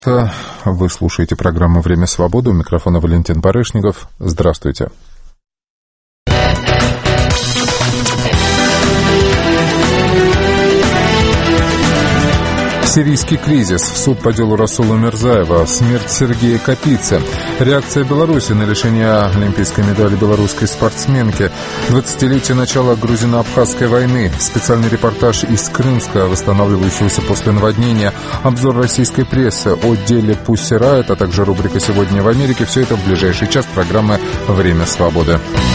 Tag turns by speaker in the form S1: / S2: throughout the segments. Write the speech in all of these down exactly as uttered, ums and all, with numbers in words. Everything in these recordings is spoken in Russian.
S1: Вы слушаете программу «Время свободы». У микрофона Валентин Барышников. Здравствуйте. Сирийский кризис, суд по делу Расула Мирзаева, смерть Сергея Капицы, реакция Беларуси на лишение олимпийской медали белорусской спортсменки, двадцатилетие начала грузино-абхазской войны, специальный репортаж из Крымска, восстанавливающегося после наводнения, обзор российской прессы о деле Pussy Riot, а также рубрика «Сегодня в Америке». Все это в ближайший час программы «Время свободы».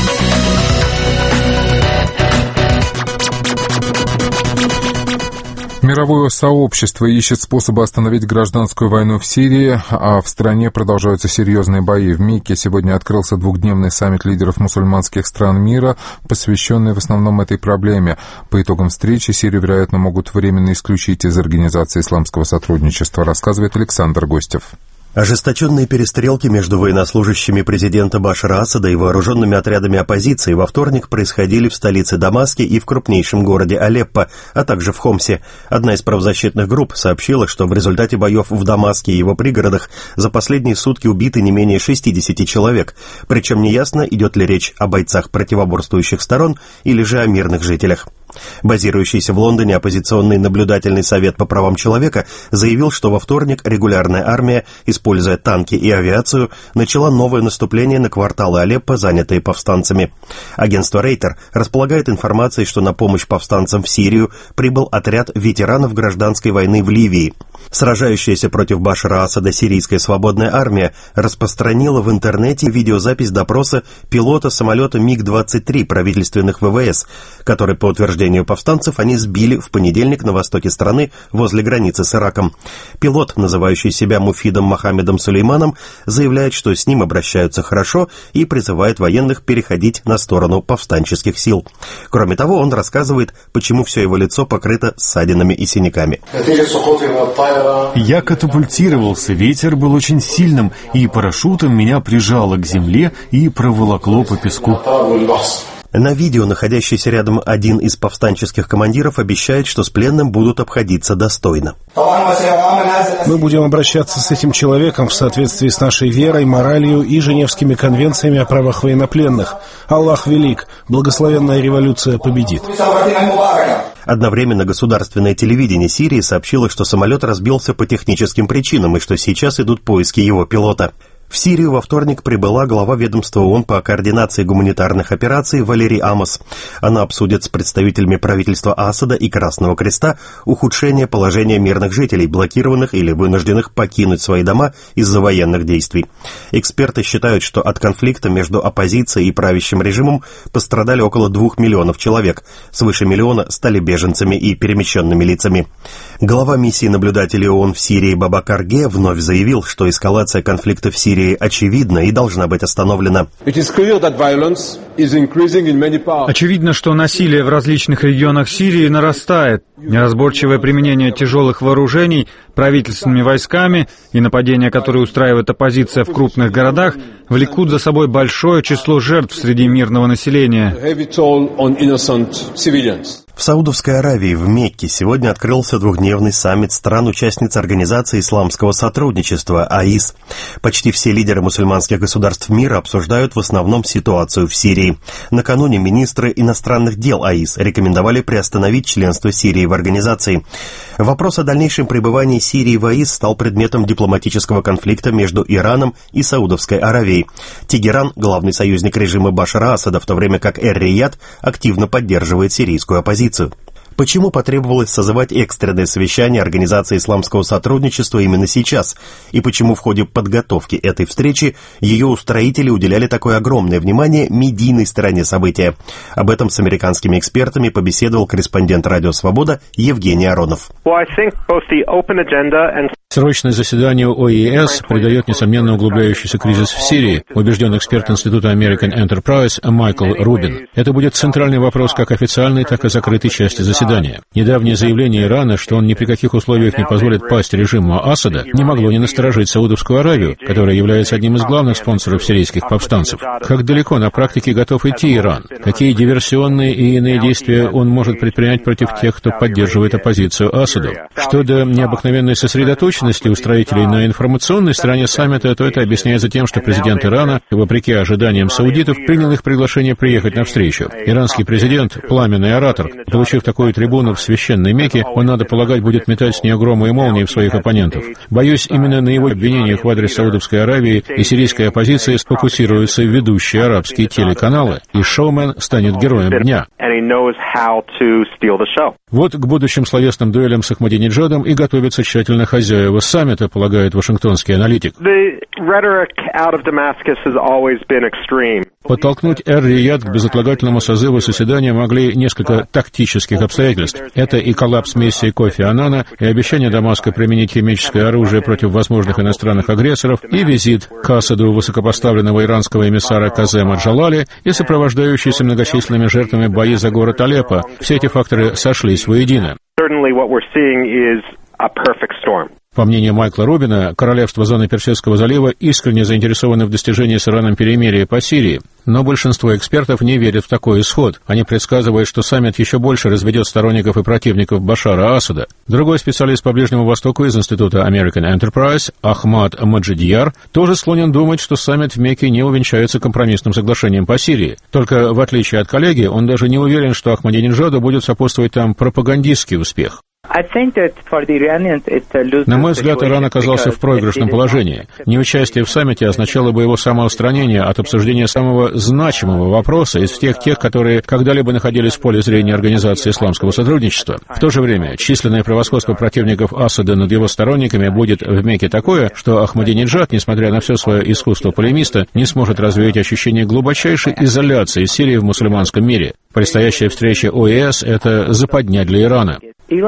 S1: Мировое сообщество ищет способы остановить гражданскую войну в Сирии, а в стране продолжаются серьезные бои. В Мекке сегодня открылся двухдневный саммит лидеров мусульманских стран мира, посвященный в основном этой проблеме. По итогам встречи Сирию, вероятно, могут временно исключить из Организации исламского сотрудничества, рассказывает Александр Гостев.
S2: Ожесточенные перестрелки между военнослужащими президента Башара Асада и вооруженными отрядами оппозиции во вторник происходили в столице Дамаске и в крупнейшем городе Алеппо, а также в Хомсе. Одна из правозащитных групп сообщила, что в результате боев в Дамаске и его пригородах за последние сутки убиты не менее шестидесяти человек. Причем неясно, идет ли речь о бойцах противоборствующих сторон или же о мирных жителях. Базирующийся в Лондоне оппозиционный наблюдательный совет по правам человека заявил, что во вторник регулярная армия, используя танки и авиацию, начала новое наступление на кварталы Алеппо, занятые повстанцами. Агентство Рейтер располагает информацией, что на помощь повстанцам в Сирию прибыл отряд ветеранов гражданской войны в Ливии. Сражающаяся против Башара Асада сирийская свободная армия распространила в интернете видеозапись допроса пилота самолета Миг двадцать три правительственных ВВС, который, по утверждению повстанцев, они сбили в понедельник на востоке страны возле границы с Ираком. Пилот, называющий себя Муфидом Мохаммедом Сулейманом, заявляет, что с ним обращаются хорошо и призывает военных переходить на сторону повстанческих сил. Кроме того, он рассказывает, почему все его лицо покрыто ссадинами и синяками.
S3: Я катапультировался, ветер был очень сильным, и парашютом меня прижало к земле и проволокло по песку.
S2: На видео, находящийся рядом один из повстанческих командиров, обещает, что с пленным будут обходиться достойно.
S4: Мы будем обращаться с этим человеком в соответствии с нашей верой, моралью и Женевскими конвенциями о правах военнопленных. Аллах велик, благословенная революция победит.
S2: Одновременно государственное телевидение Сирии сообщило, что самолет разбился по техническим причинам и что сейчас идут поиски его пилота. В Сирию во вторник прибыла глава ведомства ООН по координации гуманитарных операций Валерий Амос. Она обсудит с представителями правительства Асада и Красного Креста ухудшение положения мирных жителей, блокированных или вынужденных покинуть свои дома из-за военных действий. Эксперты считают, что от конфликта между оппозицией и правящим режимом пострадали около двух миллионов человек. Свыше миллиона стали беженцами и перемещенными лицами. Глава миссии наблюдателей ООН в Сирии Бабакар Ге вновь заявил, что эскалация конфликта в Сирии очевидна и должна быть остановлена.
S5: Очевидно, что насилие в различных регионах Сирии нарастает. Неразборчивое применение тяжелых вооружений правительственными войсками и нападения, которые устраивает оппозиция в крупных городах, влекут за собой большое число жертв среди мирного населения.
S2: В Саудовской Аравии, в Мекке, сегодня открылся двухдневный саммит стран-участниц Организации исламского сотрудничества АИС. Почти все лидеры мусульманских государств мира обсуждают в основном ситуацию в Сирии. Накануне министры иностранных дел АИС рекомендовали приостановить членство Сирии в организации. Вопрос о дальнейшем пребывании Сирии в АИС стал предметом дипломатического конфликта между Ираном и Саудовской Аравией. Тегеран, главный союзник режима Башара Асада, в то время как Эр-Рияд активно поддерживает сирийскую оппозицию. Почему потребовалось созывать экстренное совещание Организации исламского сотрудничества именно сейчас? И почему в ходе подготовки этой встречи ее устроители уделяли такое огромное внимание медийной стороне события? Об этом с американскими экспертами побеседовал корреспондент «Радио Свобода» Евгений Аронов.
S6: Срочное заседание ОИС придает, несомненно, углубляющийся кризис в Сирии, убежден эксперт Института American Enterprise Майкл Рубин. Это будет центральный вопрос как официальной, так и закрытой части заседания. заседания. Недавнее заявление Ирана, что он ни при каких условиях не позволит пасть режиму Асада, не могло не насторожить Саудовскую Аравию, которая является одним из главных спонсоров сирийских повстанцев. Как далеко на практике готов идти Иран? Какие диверсионные и иные действия он может предпринять против тех, кто поддерживает оппозицию Асаду? Что до необыкновенной сосредоточенности устроителей на информационной стороне саммита, то это объясняется тем, что президент Ирана, вопреки ожиданиям саудитов, принял их приглашение приехать на встречу. Иранский президент — пламенный оратор. Получив такую трибуну в священной Мекке, он, надо полагать, будет метать с нее громы и молнии в своих оппонентов. Боюсь, именно на его обвинениях в адрес Саудовской Аравии и сирийской оппозиции сфокусируются ведущие арабские телеканалы, и шоумен станет героем дня. Вот к будущим словесным дуэлям с Ахмадинеджадом и готовятся тщательно хозяева саммита, полагает вашингтонский аналитик. Подтолкнуть Эр-Рияд к безотлагательному созыву заседания могли несколько тактических обстоятельств. Это и коллапс миссии Кофи Аннана, и обещание Дамаска применить химическое оружие против возможных иностранных агрессоров, и визит к Асаду высокопоставленного иранского эмиссара Казема Джалали, и сопровождающиеся многочисленными жертвами бои за город Алеппо. Все эти факторы сошлись воедино. По мнению Майкла Рубина, королевство зоны Персидского залива искренне заинтересовано в достижении с Ираном перемирия по Сирии. Но большинство экспертов не верят в такой исход. Они предсказывают, что саммит еще больше разведет сторонников и противников Башара Асада. Другой специалист по Ближнему Востоку из Института American Enterprise, Ахмад Маджидьяр, тоже склонен думать, что саммит в Мекке не увенчается компромиссным соглашением по Сирии. Только, в отличие от коллеги, он даже не уверен, что Ахмадинеджаду будет сопутствовать там пропагандистский успех. На мой взгляд, Иран оказался в проигрышном положении. Неучастие в саммите означало бы его самоустранение от обсуждения самого значимого вопроса из всех тех, которые когда-либо находились в поле зрения Организации исламского сотрудничества. В то же время, численное превосходство противников Асада над его сторонниками будет в Мекке такое, что Ахмадинеджад, несмотря на все свое искусство полемиста, не сможет развеять ощущение глубочайшей изоляции Сирии в мусульманском мире. Предстоящая встреча О Е С — это западня для Ирана.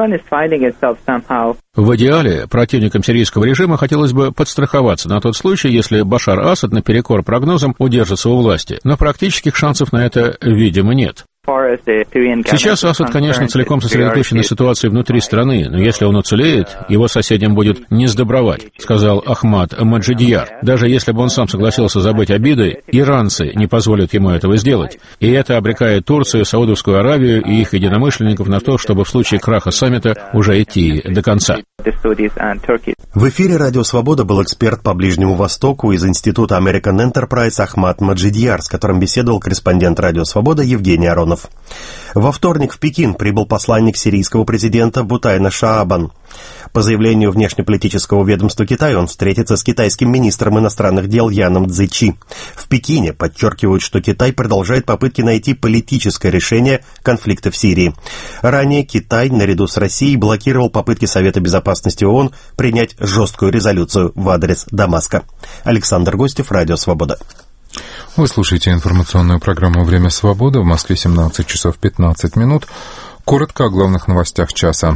S6: В идеале противникам сирийского режима хотелось бы подстраховаться на тот случай, если Башар Асад наперекор прогнозам удержится у власти, но практических шансов на это, видимо, нет. Сейчас Асад, конечно, целиком сосредоточен на ситуации внутри страны, но если он уцелеет, его соседям будет не сдобровать, сказал Ахмад Маджидьяр. Даже если бы он сам согласился забыть обиды, иранцы не позволят ему этого сделать. И это обрекает Турцию, Саудовскую Аравию и их единомышленников на то, чтобы в случае краха саммита уже идти до конца.
S2: В эфире «Радио Свобода» был эксперт по Ближнему Востоку из Института American Enterprise Ахмад Маджидьяр, с которым беседовал корреспондент «Радио Свобода» Евгений Аронов. Во вторник в Пекин прибыл посланник сирийского президента Бутайна Шаабан. По заявлению внешнеполитического ведомства Китая, он встретится с китайским министром иностранных дел Яном Цзичи. В Пекине подчеркивают, что Китай продолжает попытки найти политическое решение конфликта в Сирии. Ранее Китай, наряду с Россией, блокировал попытки Совета Безопасности ООН принять жесткую резолюцию в адрес Дамаска. Александр Гостев, Радио Свобода.
S1: Вы слушаете информационную программу «Время свободы». В Москве семнадцать часов пятнадцать минут. Коротко о главных новостях часа.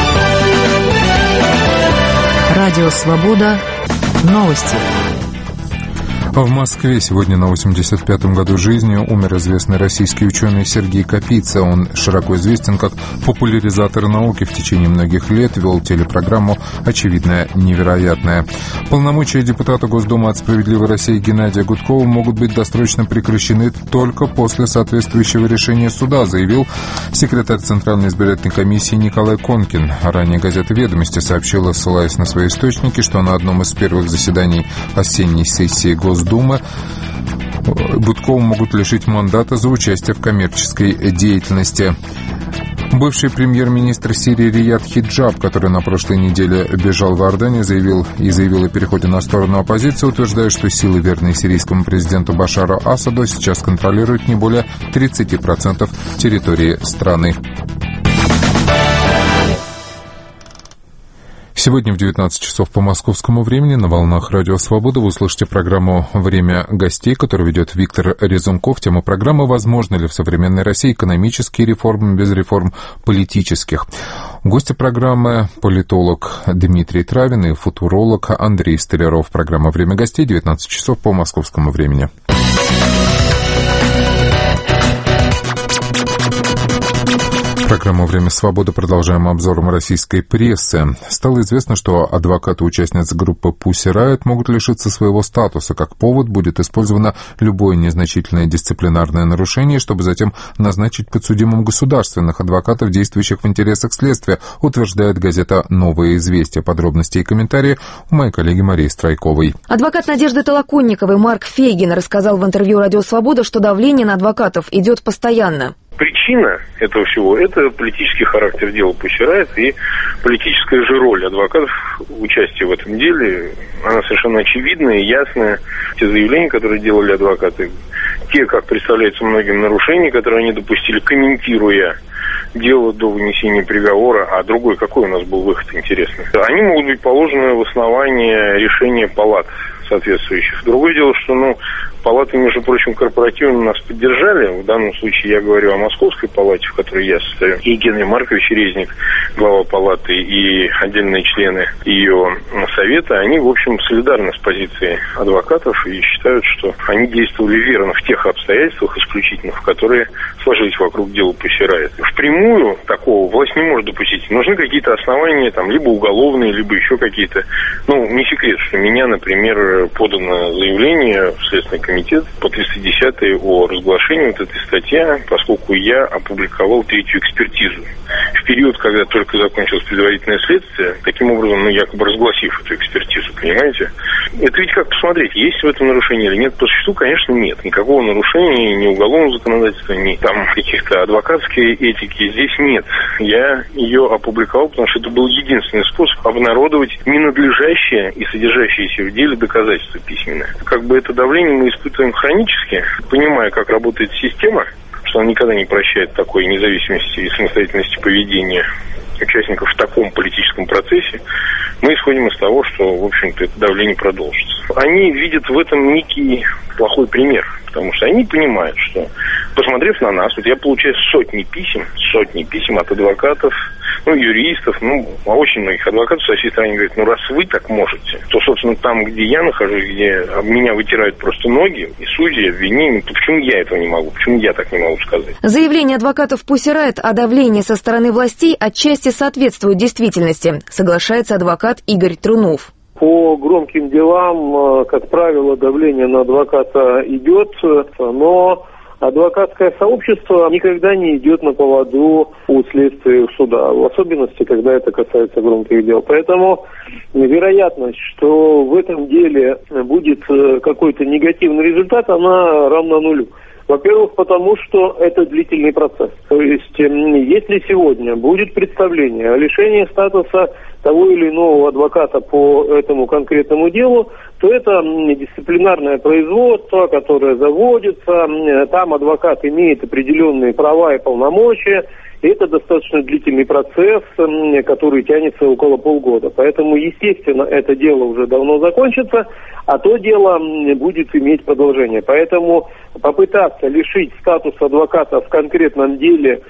S7: Радио «Свобода». Новости.
S1: В Москве сегодня на восемьдесят пятом году жизни умер известный российский ученый Сергей Капица. Он широко известен как популяризатор науки. В течение многих лет вел телепрограмму «Очевидное невероятное». Полномочия депутата Госдумы от «Справедливой России» Геннадия Гудкова могут быть досрочно прекращены только после соответствующего решения суда, заявил секретарь Центральной избирательной комиссии Николай Конкин. Ранее газета «Ведомости» сообщила, ссылаясь на свои источники, что на одном из первых заседаний осенней сессии Госдумы Думы Гудкова могут лишить мандата за участие в коммерческой деятельности. Бывший премьер-министр Сирии Рияд Хиджаб, который на прошлой неделе бежал в Иорданию, заявил и заявил о переходе на сторону оппозиции, утверждая, что силы, верные сирийскому президенту Башару Асаду, сейчас контролируют не более тридцати процентов территории страны. Сегодня в девятнадцать часов по московскому времени на волнах Радио Свобода вы услышите программу «Время гостей», которую ведет Виктор Резунков. Тема программы «Возможно ли в современной России экономические реформы без реформ политических?». Гости программы — политолог Дмитрий Травин и футуролог Андрей Столяров. Программа «Время гостей», девятнадцать часов по московскому времени. Программу «Время свободы» продолжаем обзором российской прессы. Стало известно, что адвокаты участниц группы Pussy Riot могут лишиться своего статуса. Как повод будет использовано любое незначительное дисциплинарное нарушение, чтобы затем назначить подсудимым государственных адвокатов, действующих в интересах следствия, утверждает газета «Новое известие». Подробности и комментарии у моей коллеги Марии Страйковой.
S8: Адвокат Надежды Толоконниковой Марк Фейгин рассказал в интервью «Радио Свобода», что давление на адвокатов идет постоянно.
S9: Причина этого всего – это политический характер дела Pussy Riot и политическая же роль адвокатов, участие в этом деле, она совершенно очевидная и ясная. Те заявления, которые делали адвокаты, те, как представляется многим, нарушения, которые они допустили, комментируя дело до вынесения приговора, а другой, какой у нас был выход, интересно, они могут быть положены в основание решения палат соответствующих. Другое дело, что, ну, палаты, между прочим, корпоративно нас поддержали. В данном случае я говорю о Московской палате, в которой я состою. И Генрий Маркович Резник, глава палаты, и отдельные члены ее совета, они, в общем, солидарны с позицией адвокатов и считают, что они действовали верно в тех обстоятельствах исключительных, которые сложились вокруг дела Pussy Riot. Впрямую такого власть не может допустить. Нужны какие-то основания, там, либо уголовные, либо еще какие-то. Ну, не секрет, что меня, например, подано заявление в Следственный комитет по триста десятой о разглашении вот этой статьи, поскольку я опубликовал третью экспертизу. В период, когда только закончилось предварительное следствие, таким образом, ну, якобы разгласив эту экспертизу, понимаете? Это ведь как посмотреть, есть в этом нарушение или нет? По существу, конечно, нет. Никакого нарушения ни уголовного законодательства, ни там каких-то адвокатской этики здесь нет. Я ее опубликовал, потому что это был единственный способ обнародовать ненадлежащее и содержащееся в деле доказательства письменное. Как бы это давление мы испытываем хронически, понимая, как работает система, что она никогда не прощает такой независимости и самостоятельности поведения участников в таком политическом процессе, мы исходим из того, что, в общем-то, это давление продолжится. Они видят в этом некий плохой пример, потому что они понимают, что, посмотрев на нас, вот я получаю сотни писем, сотни писем от адвокатов, ну, юристов, ну, очень многих адвокатов со всей страны говорят, ну, раз вы так можете, то, собственно, там, где я нахожусь, где об меня вытирают просто ноги, и судьи, обвинения, то почему я этого не могу, почему я так не могу сказать?
S8: Заявление адвокатов Pussy Riot о давлении со стороны властей отчасти соответствует действительности, соглашается адвокат Игорь Трунов.
S10: По громким делам, как правило, давление на адвоката идет, но адвокатское сообщество никогда не идет на поводу у следствия суда, в особенности, когда это касается громких дел. Поэтому вероятность, что в этом деле будет какой-то негативный результат, она равна нулю. Во-первых, потому что это длительный процесс. То есть, если сегодня будет представление о лишении статуса того или иного адвоката по этому конкретному делу, то это дисциплинарное производство, которое заводится, там адвокат имеет определенные права и полномочия, и это достаточно длительный процесс, который тянется около полгода. Поэтому, естественно, это дело уже давно закончится, а то дело будет иметь продолжение. Поэтому попытаться лишить статуса адвоката в конкретном деле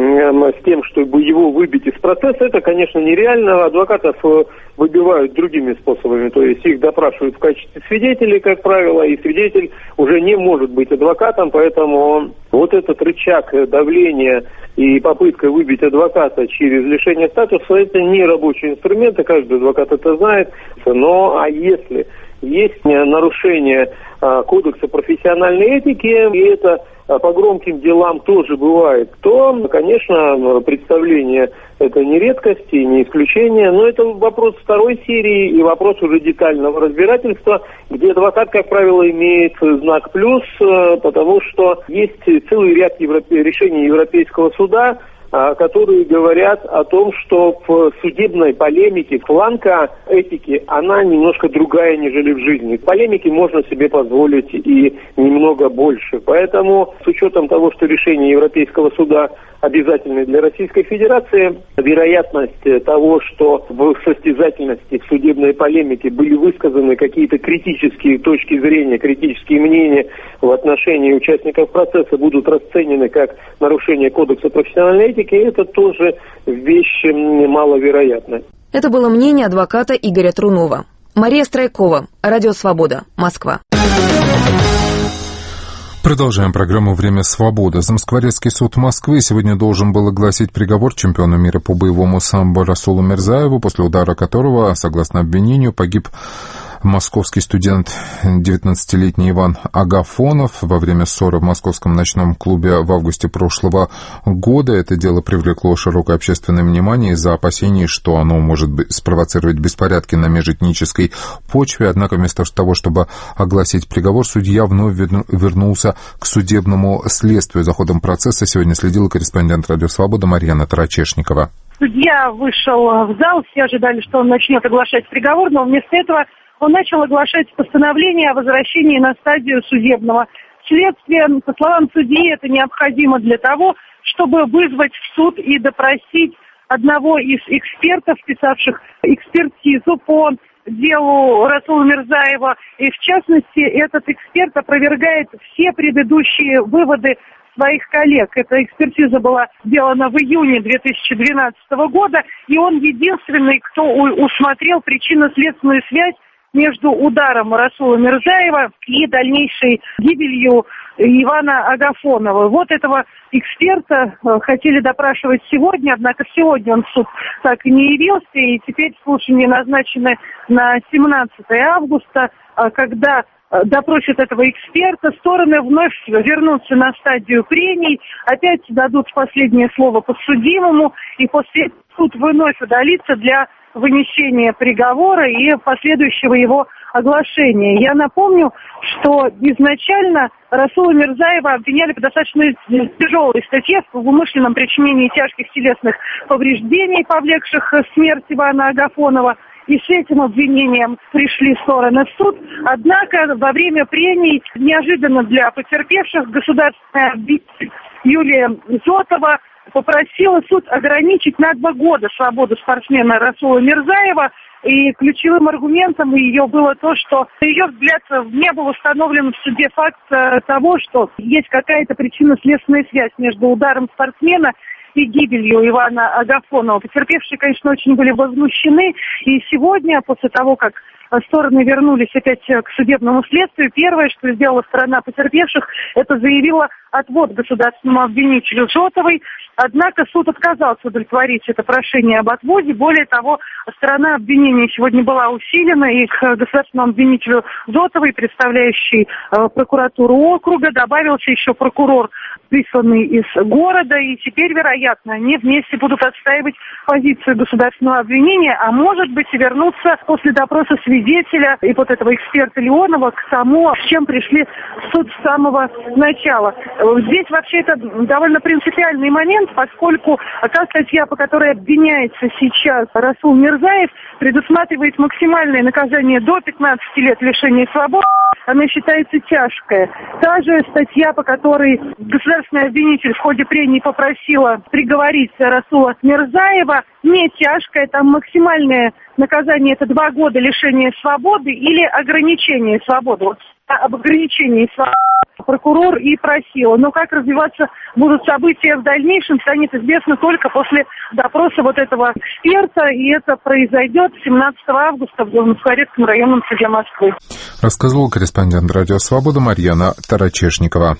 S10: с тем, чтобы его выбить из процесса, это, конечно, нереально. Адвокатов выбивают другими способами, то есть их допрашивают в качестве свидетелей, как правило, и свидетель уже не может быть адвокатом, поэтому вот этот рычаг давления и попытка выбить адвоката через лишение статуса, это не рабочий инструмент, и каждый адвокат это знает. Но а если есть нарушение а, кодекса профессиональной этики, и это а, по громким делам тоже бывает, то, конечно, представление это не редкость и не исключение, но это вопрос второй серии и вопрос уже детального разбирательства, где адвокат, как правило, имеет знак плюс, потому что есть целый ряд европе- решений Европейского суда, которые говорят о том, что в судебной полемике планка этики, она немножко другая, нежели в жизни. В полемике можно себе позволить и немного больше. Поэтому, с учетом того, что решение Европейского суда обязательны для Российской Федерации, вероятность того, что в состязательности, в судебной полемике были высказаны какие-то критические точки зрения, критические мнения в отношении участников процесса, будут расценены как нарушение Кодекса профессиональной этики, это тоже вещь маловероятная.
S8: Это было мнение адвоката Игоря Трунова. Мария Страйкова, Радио Свобода, Москва.
S1: Продолжаем программу «Время свободы». Замоскворецкий суд Москвы сегодня должен был огласить приговор чемпиону мира по боевому самбо Расулу Мирзаеву, после удара которого, согласно обвинению, погиб московский студент, девятнадцатилетний Иван Агафонов, во время ссоры в московском ночном клубе в августе прошлого года. Это дело привлекло широкое общественное внимание из-за опасений, что оно может спровоцировать беспорядки на межэтнической почве. Однако вместо того, чтобы огласить приговор, судья вновь вернулся к судебному следствию. За ходом процесса сегодня следила корреспондент «Радио Свобода» Марьяна Тарачешникова.
S11: Судья вышел в зал, все ожидали, что он начнет оглашать приговор, но вместо этого он начал оглашать постановление о возвращении на стадию судебного следствия. По словам судьи, это необходимо для того, чтобы вызвать в суд и допросить одного из экспертов, писавших экспертизу по делу Расула Мирзаева. И в частности, этот эксперт опровергает все предыдущие выводы своих коллег. Эта экспертиза была сделана в июне две тысячи двенадцатого года, и он единственный, кто усмотрел причинно-следственную связь между ударом Расула Мирзаева и дальнейшей гибелью Ивана Агафонова. Вот этого эксперта хотели допрашивать сегодня, однако сегодня он в суд так и не явился, и теперь слушания назначены на семнадцатое августа, когда допросят этого эксперта, стороны вновь вернутся на стадию прений, опять дадут последнее слово подсудимому, и после этого суд вновь удалится для вынесения приговора и последующего его оглашения. Я напомню, что изначально Расула Мирзаева обвиняли по достаточно тяжелой статье в умышленном причинении тяжких телесных повреждений, повлекших смерть Ивана Агафонова. И с этим обвинением пришли стороны в суд. Однако во время прений неожиданно для потерпевших государственная обвинитель Юлия Зотова попросила суд ограничить на два года свободу спортсмена Расула Мирзаева. И ключевым аргументом ее было то, что, на ее взгляд, не был установлен в суде факт того, что есть какая-то причинно-следственная связь между ударом спортсмена и гибелью Ивана Агафонова. Потерпевшие, конечно, очень были возмущены. И сегодня, после того, как стороны вернулись опять к судебному следствию, первое, что сделала сторона потерпевших, это заявила отвод государственному обвинителю Зотовой. Однако суд отказался удовлетворить это прошение об отводе. Более того, сторона обвинения сегодня была усилена, и к государственному обвинителю Зотовой, представляющей э, прокуратуру округа, добавился еще прокурор, присланный из города, и теперь, вероятно, они вместе будут отстаивать позицию государственного обвинения, а может быть и вернуться после допроса свидетеля и вот этого эксперта Леонова к тому, с чем пришли в суд с самого начала. Здесь вообще это довольно принципиальный момент, поскольку та статья, по которой обвиняется сейчас Расул Мирзаев, предусматривает максимальное наказание до пятнадцати лет лишения свободы. Она считается тяжкая. Та же статья, по которой государственный обвинитель в ходе прений попросила приговорить Расула Мирзаева, не тяжкая. Там максимальное наказание — это два года лишения свободы или ограничение свободы. Вот об ограничении свободы прокурор и просила. Но как развиваться будут события в дальнейшем, станет известно только после допроса вот этого эксперта, и это произойдет семнадцатого августа в Замоскворецком районном суде Москвы.
S1: Рассказывал корреспондент «Радио Свобода» Марьяна Тарачешникова.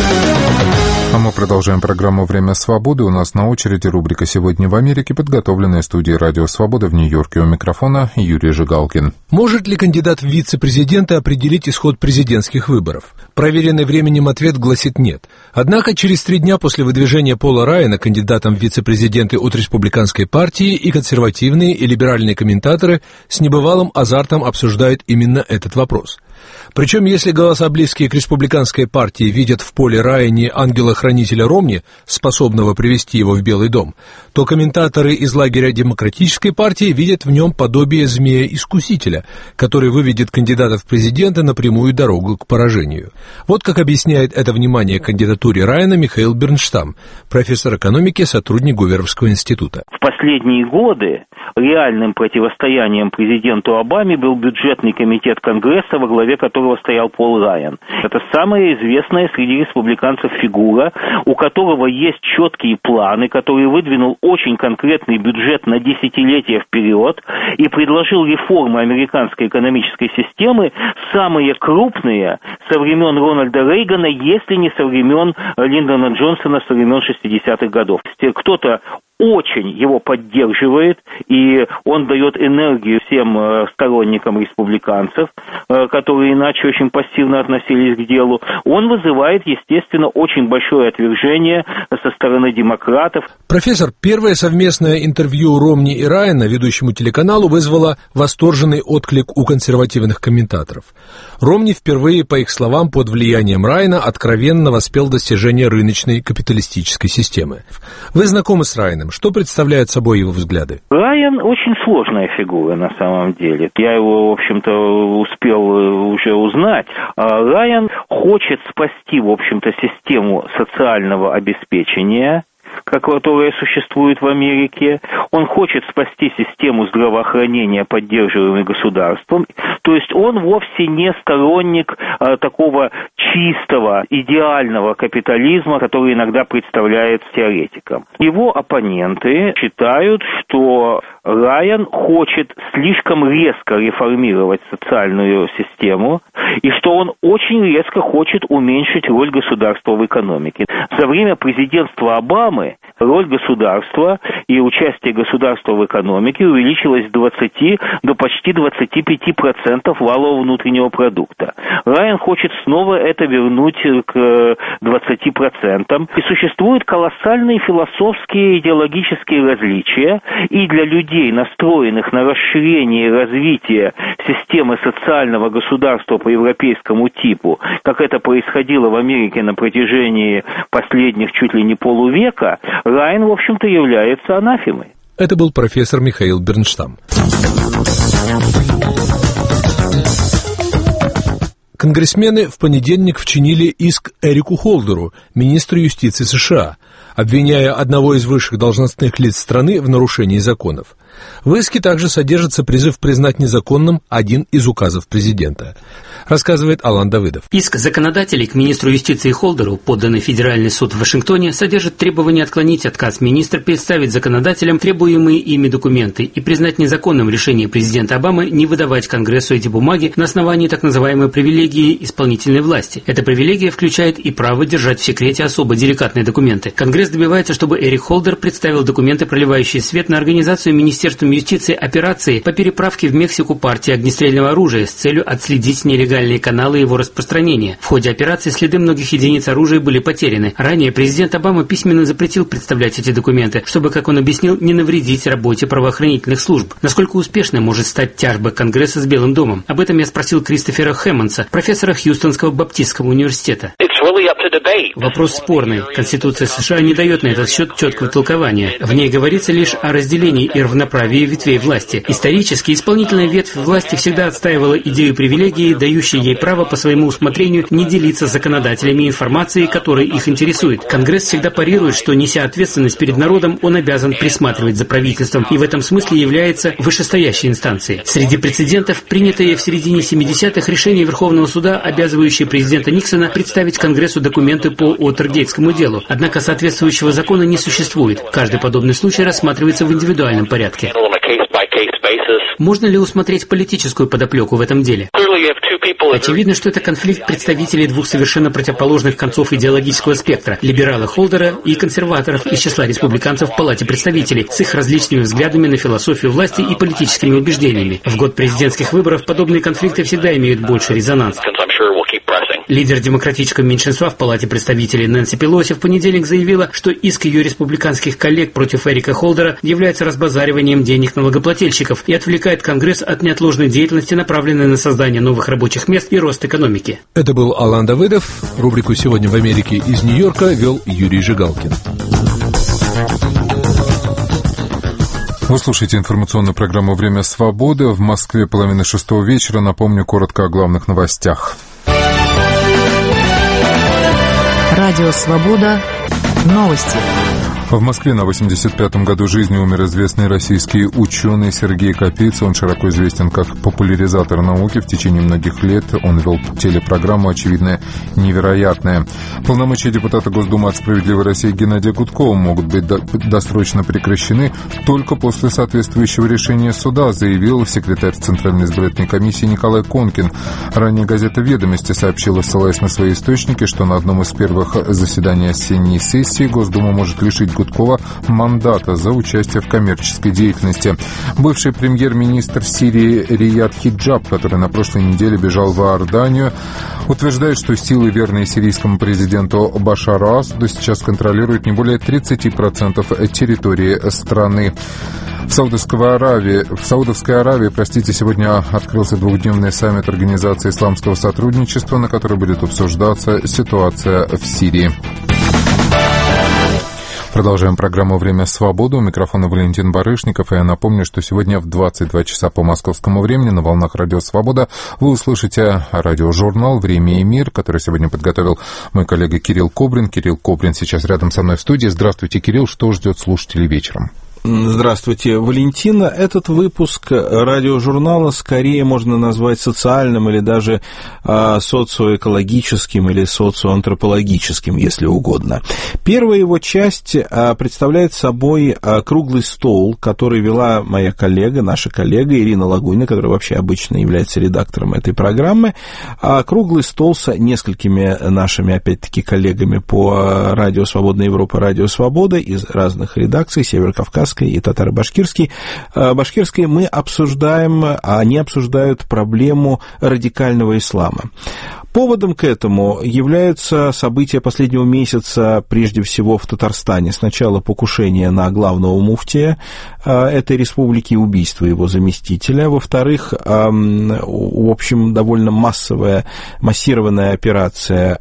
S1: А мы продолжаем программу «Время свободы». У нас на очереди рубрика «Сегодня в Америке», подготовленная студией «Радио Свобода» в Нью-Йорке. У микрофона Юрий Жигалкин.
S12: Может ли кандидат в вице-президенты определить исход президентских выборов? Проверенный временем ответ гласит «нет». Однако через три дня после выдвижения Пола Райана кандидатом в вице-президенты от республиканской партии и консервативные и либеральные комментаторы с небывалым азартом обсуждают именно этот вопрос. Причем, если голоса, близкие к республиканской партии, видят в Поле Райане ангела-хранителя Ромни, способного привести его в Белый дом, то комментаторы из лагеря демократической партии видят в нем подобие змея-искусителя, который выведет кандидатов в президенты на прямую дорогу к поражению. Вот как объясняет это внимание к кандидатуре Райана Михаил Бернштам, профессор экономики, сотрудник Гуверовского института.
S13: В последние годы реальным противостоянием президенту Обаме был бюджетный комитет Конгресса, во главе которого стоял Пол Райан. Это самая известная среди республиканцев фигура, человека, у которого есть четкие планы, который выдвинул очень конкретный бюджет на десятилетия вперед и предложил реформы американской экономической системы, самые крупные со времен Рональда Рейгана, если не со времен Линдона Джонсона, со времен шестидесятых годов. Кто-то очень его поддерживает, и он дает энергию всем э, сторонникам республиканцев, э, которые иначе очень пассивно относились к делу. Он вызывает, естественно, очень большое отвержение со стороны демократов.
S12: Профессор, первое совместное интервью Ромни и Райана ведущему телеканалу вызвало восторженный отклик у консервативных комментаторов. Ромни впервые, по их словам, под влиянием Райана откровенно воспел достижения рыночной капиталистической системы. Вы знакомы с Райаном? Что представляют собой его взгляды?
S13: Райан очень сложная фигура на самом деле. Я его, в общем-то, успел уже узнать. Райан хочет спасти, в общем-то, систему социального обеспечения, которая существует в Америке. Он хочет спасти систему здравоохранения, поддерживаемую государством. То есть он вовсе не сторонник а, такого чистого, идеального капитализма, который иногда представляет теоретикам. Его оппоненты считают, что Райан хочет слишком резко реформировать социальную систему, и что он очень резко хочет уменьшить роль государства в экономике. За время президентства Обамы роль государства и участие государства в экономике увеличилась с двадцати до почти двадцати пяти процентов валового внутреннего продукта. Райан хочет снова это вернуть к двадцати процентам. И существуют колоссальные философские и идеологические различия, и для людей, настроенных на расширение и развитие системы социального государства по европейскому типу, как это происходило в Америке на протяжении последних чуть ли не полувека, Райан, в общем-то, является анафемой.
S12: Это был профессор Михаил Бернштам. Конгрессмены в понедельник вчинили иск Эрику Холдеру, министру юстиции США, обвиняя одного из высших должностных лиц страны в нарушении законов. В иске также содержится призыв признать незаконным один из указов президента. Рассказывает Алан Давыдов.
S14: Иск законодателей к министру юстиции Холдеру, поданный в Федеральный суд в Вашингтоне, содержит требование отклонить отказ министра представить законодателям требуемые ими документы и признать незаконным решение президента Обамы не выдавать Конгрессу эти бумаги на основании так называемой привилегии исполнительной власти. Эта привилегия включает и право держать в секрете особо деликатные документы. Конгресс добивается, чтобы Эрик Холдер представил документы, проливающие свет на организацию Министерством юстиции операции по переправке в Мексику партии огнестрельного оружия с целью отследить нелегальные каналы его распространения. В ходе операции следы многих единиц оружия были потеряны. Ранее президент Обама письменно запретил представлять эти документы, чтобы, как он объяснил, не навредить работе правоохранительных служб. Насколько успешной может стать тяжба Конгресса с Белым домом? Об этом я спросил Кристофера Хэммонса, профессора Хьюстонского Баптистского университета. Вопрос спорный. Конституция США не дает на этот счет четкого толкования. В ней говорится лишь о разделении и равноправии ветвей власти. Исторически исполнительная ветвь власти всегда отстаивала идею привилегии, дающей ей право по своему усмотрению не делиться с законодателями информацией, которая их интересует. Конгресс всегда парирует, что, неся ответственность перед народом, он обязан присматривать за правительством и в этом смысле является вышестоящей инстанцией. Среди прецедентов, принятое в середине семидесятых решение Верховного суда, обязывающее президента Никсона представить Конгрессу документы по Уотергейтскому делу. Однако соответствующего закона не существует. Каждый подобный случай рассматривается в индивидуальном порядке. Можно ли усмотреть политическую подоплеку в этом деле? Очевидно, что это конфликт представителей двух совершенно противоположных концов идеологического спектра – либерала Холдера и консерваторов из числа республиканцев в Палате представителей с их различными взглядами на философию власти и политическими убеждениями. В год президентских выборов подобные конфликты всегда имеют больший резонанс. Лидер демократического меньшинства в Палате представителей Нэнси Пелоси в понедельник заявила, что иск ее республиканских коллег против Эрика Холдера является разбазариванием денег налогоплательщиков и отвлекает Конгресс от неотложной деятельности, направленной на создание новых рабочих мест и рост экономики.
S12: Это был Алан Давыдов. Рубрику «Сегодня в Америке» из Нью-Йорка вел Юрий Жигалкин.
S1: Вы слушаете информационную программу «Время свободы». В Москве половина шестого вечера. Напомню коротко о главных новостях.
S7: Радио «Свобода». Новости.
S1: В Москве на восемьдесят пятом году жизни умер известный российский ученый Сергей Капица. Он широко известен как популяризатор науки. В течение многих лет он вел телепрограмму «Очевидное невероятное». Полномочия депутата Госдумы от «Справедливой России» Геннадия Гудкова могут быть досрочно прекращены только после соответствующего решения суда, заявил секретарь Центральной избирательной комиссии Николай Конкин. Ранее газета «Ведомости» сообщила, ссылаясь на свои источники, что на одном из первых заседаний осенней сессии Госдума может лишить Гудкова мандата за участие в коммерческой деятельности. Бывший премьер-министр Сирии Рияд Хиджаб, который на прошлой неделе бежал в Иорданию, утверждает, что силы, верные сирийскому президенту Башару Асаду, сейчас контролируют не более тридцать процентов территории страны. В Саудовской Аравии, в Саудовской Аравии, простите, сегодня открылся двухдневный саммит Организации исламского сотрудничества, на котором будет обсуждаться ситуация в Сирии. Продолжаем программу «Время свободы». У микрофона Валентин Барышников. И я напомню, что сегодня в двадцать два часа по московскому времени на волнах Радио Свобода вы услышите радиожурнал «Время и мир», который сегодня подготовил мой коллега Кирилл Кобрин. Кирилл Кобрин сейчас рядом со мной в студии. Здравствуйте, Кирилл. Что ждет слушателей вечером?
S15: Здравствуйте, Валентина. Этот выпуск радиожурнала скорее можно назвать социальным или даже а, социоэкологическим или социоантропологическим, если угодно. Первая его часть а, представляет собой а, круглый стол, который вела моя коллега, наша коллега Ирина Лагунина, которая вообще обычно является редактором этой программы. А, круглый стол с несколькими нашими, опять-таки, коллегами по радио «Свободная Европа», радио «Свобода» из разных редакций, Северо-Кавказской и татаро-башкирской, башкирской, мы обсуждаем, а они обсуждают проблему радикального ислама. Поводом к этому являются события последнего месяца, прежде всего в Татарстане. Сначала покушение на главного муфтия этой республики, убийство его заместителя. Во-вторых, в общем, довольно массовая, массированная операция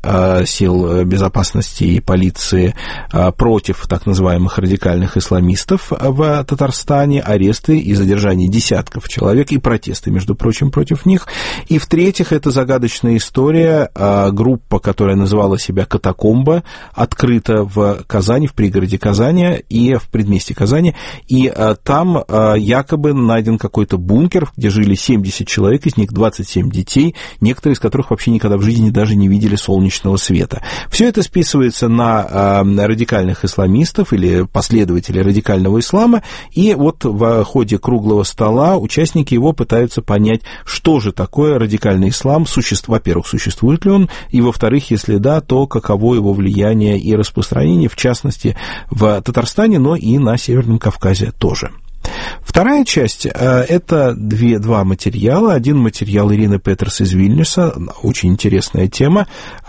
S15: сил безопасности и полиции против так называемых радикальных исламистов в Татарстане, аресты и задержание десятков человек и протесты, между прочим, против них. И в-третьих, это загадочная история. Группа, которая называла себя «Катакомба», открыта в Казани, в пригороде Казани и в предместье Казани, и там якобы найден какой-то бункер, где жили семьдесят человек, из них двадцать семь детей, некоторые из которых вообще никогда в жизни даже не видели солнечного света. Все это списывается на радикальных исламистов или последователей радикального ислама, и вот в ходе круглого стола участники его пытаются понять, что же такое радикальный ислам, существо, во-первых, существует Существует ли он, и, во-вторых, если да, то каково его влияние и распространение, в частности, в Татарстане, но и на Северном Кавказе тоже. Вторая часть – это две, два материала. Один материал Ирины Петерс из Вильнюса, очень интересная тема.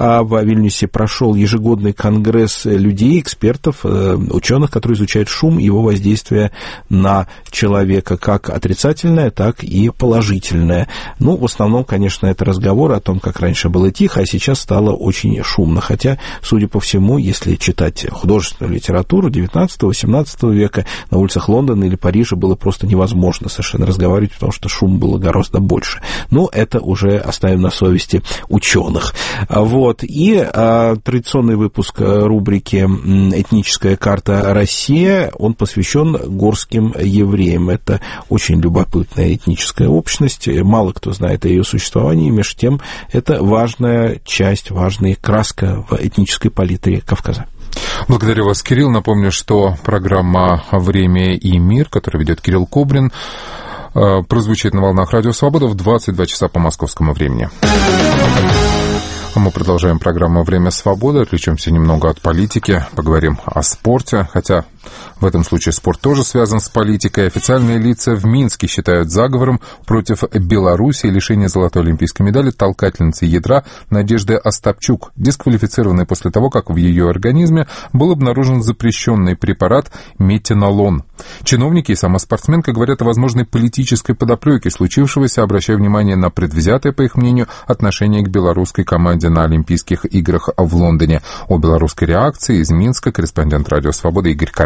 S15: В Вильнюсе прошел ежегодный конгресс людей, экспертов, ученых, которые изучают шум и его воздействие на человека, как отрицательное, так и положительное. Ну, в основном, конечно, это разговор о том, как раньше было тихо, а сейчас стало очень шумно. Хотя, судя по всему, если читать художественную литературу девятнадцатого-восемнадцатого века, на улицах Лондона или Парижа было просто невозможно совершенно разговаривать, потому что шум было гораздо больше. Но это уже оставим на совести ученых. Вот. И а, традиционный выпуск рубрики «Этническая карта России», он посвящен горским евреям. Это очень любопытная этническая общность. Мало кто знает о ее существовании. Между тем, это важная часть, важная краска в этнической палитре Кавказа.
S1: Благодарю вас, Кирилл. Напомню, что программа «Время и мир», которую ведет Кирилл Кобрин, прозвучит на волнах Радио Свобода в двадцать два часа по московскому времени. Мы продолжаем программу «Время свободы», отвлечемся немного от политики, поговорим о спорте, хотя в этом случае спорт тоже связан с политикой. Официальные лица в Минске считают заговором против Беларуси лишение золотой олимпийской медали толкательницы ядра Надежды Остапчук, дисквалифицированной после того, как в ее организме был обнаружен запрещенный препарат метинолон. Чиновники и сама спортсменка говорят о возможной политической подоплеке случившегося, обращая внимание на предвзятое, по их мнению, отношение к белорусской команде на Олимпийских играх в Лондоне. О белорусской реакции из Минска корреспондент Радио Свобода Игорь Карпин.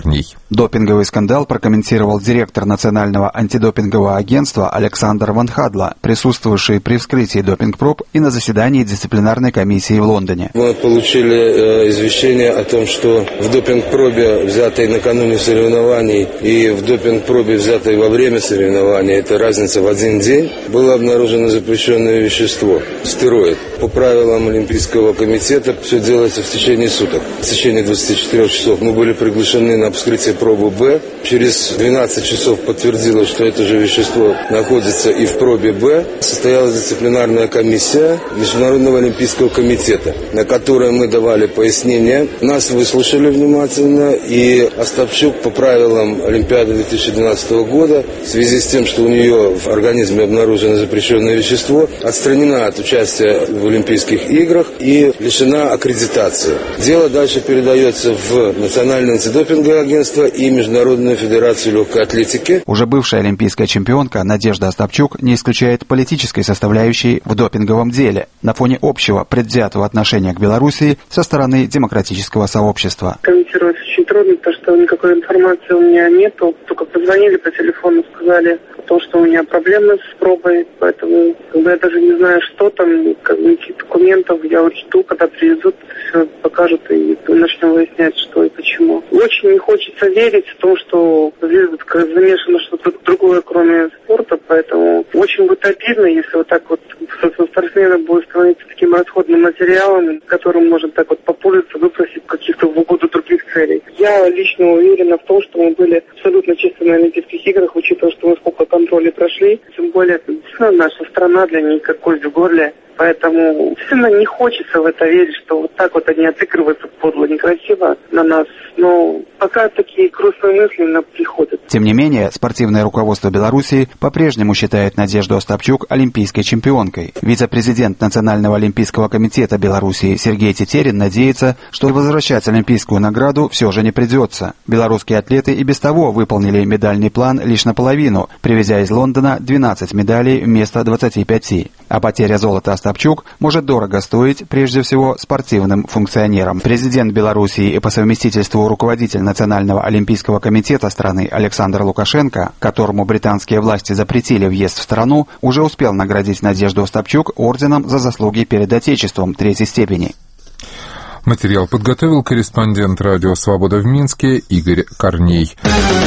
S1: Корней.
S16: Допинговый скандал прокомментировал директор Национального антидопингового агентства Александр Ван Хадла, присутствовавший при вскрытии допинг-проб и на заседании дисциплинарной комиссии в Лондоне.
S17: Мы получили э, извещение о том, что в допинг-пробе, взятой накануне соревнований, и в допинг-пробе, взятой во время соревнований, это разница в один день, было обнаружено запрещенное вещество – стероид. По правилам Олимпийского комитета все делается в течение суток. В течение двадцати четырёх часов мы были приглашены на вскрытие пробы Б. Через двенадцать часов подтвердилось, что это же вещество находится и в пробе Б. Состоялась дисциплинарная комиссия Международного Олимпийского комитета, на которой мы давали пояснения. Нас выслушали внимательно, и Остапчук по правилам Олимпиады две тысячи двенадцатого года, в связи с тем, что у нее в организме обнаружено запрещенное вещество, отстранена от участия в Олимпийских играх и лишена аккредитации. Дело дальше передается в Национальное антидопинговое агентство и Международную федерацию легкой атлетики.
S16: Уже бывшая олимпийская чемпионка Надежда Остапчук не исключает политической составляющей в допинговом деле на фоне общего предвзятого отношения к Белоруссии со стороны демократического сообщества.
S18: Комментировать очень трудно, потому что никакой информации у меня нету. Только позвонили по телефону, сказали о том, что у меня проблемы с пробой, поэтому я даже не знаю, что там, никаких документов. Я вот жду, когда привезут, все покажут и начнем выяснять, что и почему. Очень не хочется верить в том, что замешано что-то другое, кроме спорта, поэтому очень будет обидно, если вот так вот спортсмены будут становиться таким расходным материалом, которым можно так вот попользоваться, выпросить каких-то в угоду других целей. Я лично уверена в том, что мы были абсолютно чисты на Олимпийских играх, учитывая, что мы сколько контролей прошли. Тем более, наша страна для них как кость в горле. Поэтому действительно не хочется в это верить, что вот так вот они отыгрываются подло, некрасиво на нас. Но пока такие грустные мысли нам приходят.
S16: Тем не менее, спортивное руководство Белоруссии по-прежнему считает Надежду Остапчук олимпийской чемпионкой. Вице-президент Национального олимпийского комитета Белоруссии Сергей Тетерин надеется, что возвращать олимпийскую награду все же не придется. Белорусские атлеты и без того выполнили медальный план лишь наполовину, привезя из Лондона двенадцать медалей вместо двадцати пяти. А потеря золота Остапчук может дорого стоить, прежде всего, спортивным функционерам. Президент Белоруссии и по совместительству руководитель Национального олимпийского комитета страны Александр Лукашенко, которому британские власти запретили въезд в страну, уже успел наградить Надежду Остапчук орденом за заслуги перед Отечеством третьей степени.
S1: Материал подготовил корреспондент «Радио Свобода» в Минске Игорь Корней.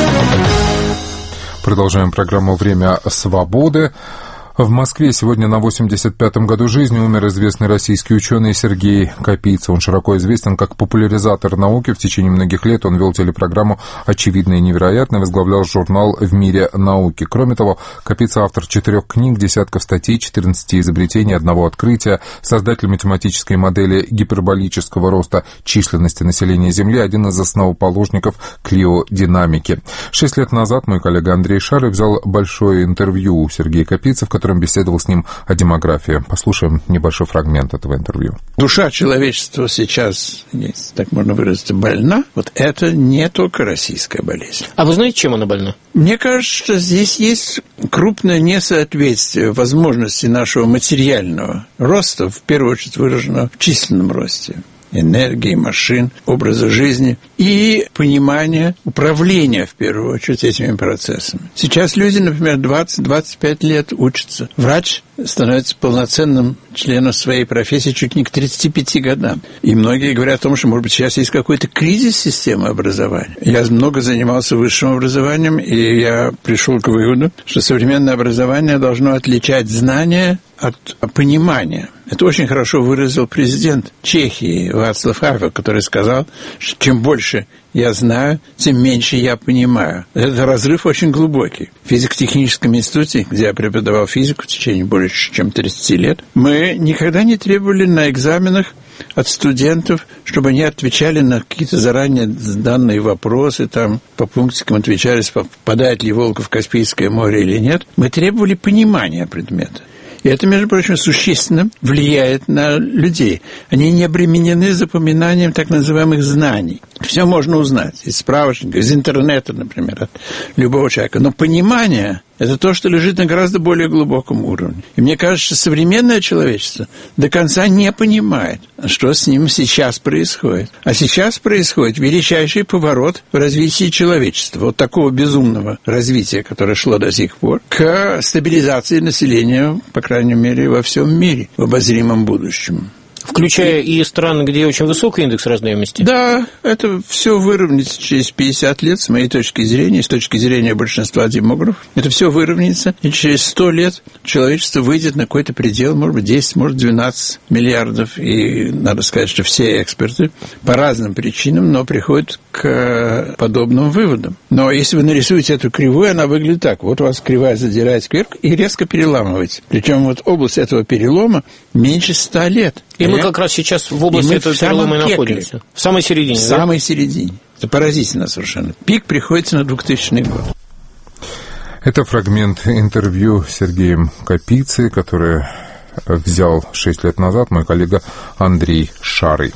S1: Продолжаем программу «Время свободы». В Москве сегодня на восемьдесят пятом году жизни умер известный российский ученый Сергей Капица. Он широко известен как популяризатор науки. В течение многих лет он вел телепрограмму «Очевидно и невероятно», возглавлял журнал «В мире науки». Кроме того, Капица автор четырех книг, десятков статей, четырнадцати изобретений, одного открытия, создатель математической модели гиперболического роста численности населения Земли, один из основоположников клиодинамики. Шесть лет назад мой коллега Андрей Шаров взял большое интервью у Сергея Капицы, в котором беседовал с ним о демографии. Послушаем небольшой фрагмент этого интервью.
S19: Душа человечества сейчас, если так можно выразиться, больна. Вот это не только российская болезнь.
S20: А вы знаете, чем она больна?
S19: Мне кажется, что здесь есть крупное несоответствие возможности нашего материального роста, в первую очередь выражено в численном росте. Энергии, машин, образа жизни и понимание управления, в первую очередь, этими процессами. Сейчас люди, например, двадцать-двадцать пять лет учатся. Врач становится полноценным членом своей профессии чуть не к тридцати пяти годам. И многие говорят о том, что, может быть, сейчас есть какой-то кризис системы образования. Я много занимался высшим образованием, и я пришел к выводу, что современное образование должно отличать знания от понимания. Это очень хорошо выразил президент Чехии Вацлав Хавел, который сказал, что чем больше я знаю, тем меньше я понимаю. Этот разрыв очень глубокий. В физико-техническом институте, где я преподавал физику в течение больше чем тридцати лет, мы никогда не требовали на экзаменах от студентов, чтобы они отвечали на какие-то заранее данные вопросы, там по пунктикам отвечали, попадает ли Волга в Каспийское море или нет. Мы требовали понимания предмета. И это, между прочим, существенно влияет на людей. Они не обременены запоминанием так называемых знаний. Все можно узнать из справочника, из интернета, например, от любого человека. Но понимание – это то, что лежит на гораздо более глубоком уровне. И мне кажется, что современное человечество до конца не понимает, что с ним сейчас происходит. А сейчас происходит величайший поворот в развитии человечества. Вот такого безумного развития, которое шло до сих пор, к стабилизации населения, по крайней мере, во всем мире в обозримом будущем.
S20: Включая и страны, где очень высокий индекс рождаемости?
S19: Да, это все выровняется через пятьдесят лет, с моей точки зрения, с точки зрения большинства демографов. Это все выровняется, и через сто лет человечество выйдет на какой-то предел, может быть, десять, может, двенадцать миллиардов. И надо сказать, что все эксперты по разным причинам, но приходят к подобным выводам. Но если вы нарисуете эту кривую, она выглядит так. Вот у вас кривая задирается кверху и резко переламывается. Причем вот область этого перелома меньше ста лет.
S20: И мы как раз сейчас в области этого перелома и находимся. В самой середине. В
S19: да? самой середине. Это поразительно совершенно. Пик приходится на двухтысячный год.
S1: Это фрагмент интервью с Сергеем Капицей, который взял шесть лет назад мой коллега Андрей Шарый.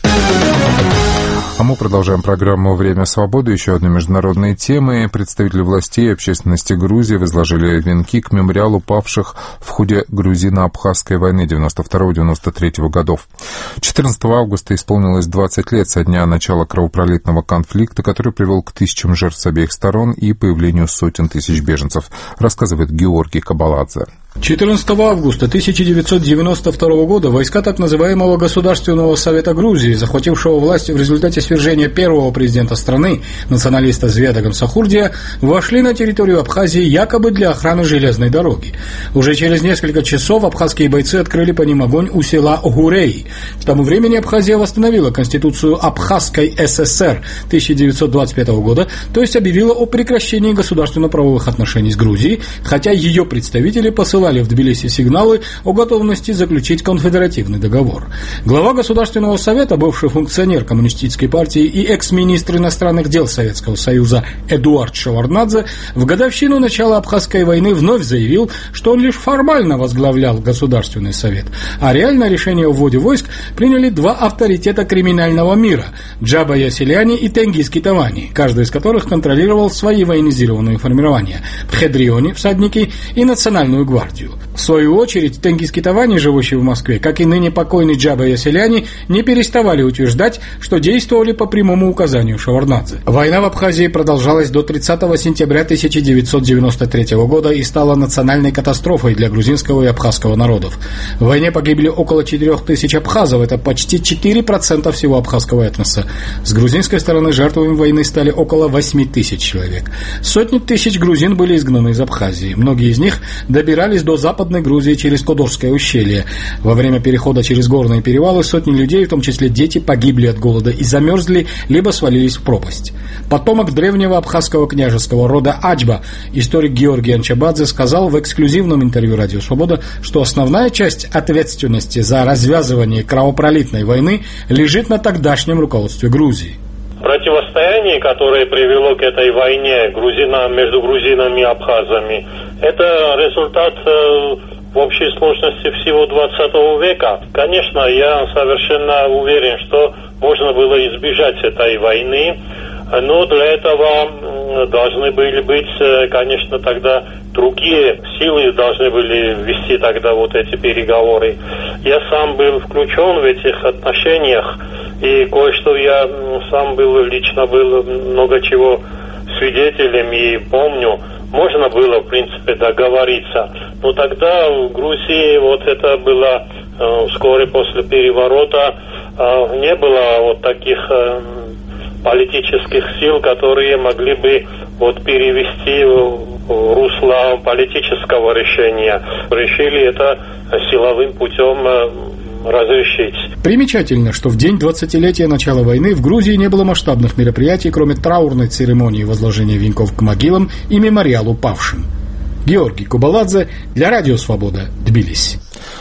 S1: А мы продолжаем программу «Время свободы». Еще одной международной темы. Представители властей и общественности Грузии возложили венки к мемориалу павших в ходе грузино-абхазской войны девяносто второго — девяносто третьего годов. четырнадцатого августа исполнилось двадцать лет со дня начала кровопролитного конфликта, который привел к тысячам жертв с обеих сторон и появлению сотен тысяч беженцев, рассказывает Георгий Кабаладзе.
S21: четырнадцатого августа тысяча девятьсот девяносто второго года войска так называемого Государственного Совета Грузии, захватившего власть в результате свержения первого президента страны, националиста Зведа Гамсахурдия, вошли на территорию Абхазии якобы для охраны железной дороги. Уже через несколько часов абхазские бойцы открыли по ним огонь у села Огурей. К тому времени Абхазия восстановила Конституцию Абхазской ССР тысяча девятьсот двадцать пятого года, то есть объявила о прекращении государственно-правовых отношений с Грузией, хотя ее представители посылали в Тбилиси сигналы о готовности заключить конфедеративный договор. Глава Государственного совета, бывший функционер коммунистической партии и экс-министр иностранных дел Советского Союза Эдуард Шеварднадзе в годовщину начала Абхазской войны вновь заявил, что он лишь формально возглавлял Государственный совет, а реальное решение о вводе войск приняли два авторитета криминального мира – Джаба Яселяни и Тенгиз Китавани, каждый из которых контролировал свои военизированные формирования – Пхедриони, всадники, и Национальную гвардию. В свою очередь, Тенгиз Китавани, живущий в Москве, как и ныне покойный Джаба Яселяни, не переставали утверждать, что действовали по прямому указанию Шеварднадзе. Война в Абхазии продолжалась до тридцатого сентября тысяча девятьсот девяносто третьего года и стала национальной катастрофой для грузинского и абхазского народов. В войне погибли около четырех тысяч абхазов, это почти четыре процента всего абхазского этноса. С грузинской стороны жертвами войны стали около восемь тысяч человек. Сотни тысяч грузин были изгнаны из Абхазии. Многие из них добирались до Западной Грузии через Кодорское ущелье. Во время перехода через горные перевалы сотни людей, в том числе дети, погибли от голода и замерзли, либо свалились в пропасть. Потомок древнего абхазского княжеского рода Аджба, историк Георгий Анчабадзе, сказал в эксклюзивном интервью «Радио Свобода», что основная часть ответственности за развязывание кровопролитной войны лежит на тогдашнем руководстве Грузии.
S22: Противостояние, которое привело к этой войне грузинам, между грузинами и абхазами, это результат э, в общей сложности всего двадцатого века. Конечно, я совершенно уверен, что можно было избежать этой войны, но для этого должны были быть, конечно, тогда другие силы должны были вести тогда вот эти переговоры. Я сам был включен в этих отношениях, и кое-что я сам был, лично был много чего свидетелем и помню. Можно было, в принципе, договориться. Но тогда в Грузии вот это было э, вскоре после переворота, э, не было вот таких э, политических сил, которые могли бы вот перевести в, в русло политического решения. Решили это силовым путем э, разрешить.
S21: Примечательно, что в день двадцатилетия начала войны в Грузии не было масштабных мероприятий, кроме траурной церемонии возложения венков к могилам и мемориалу павшим. Георгий Кабаладзе для Радио Свобода, Тбилиси.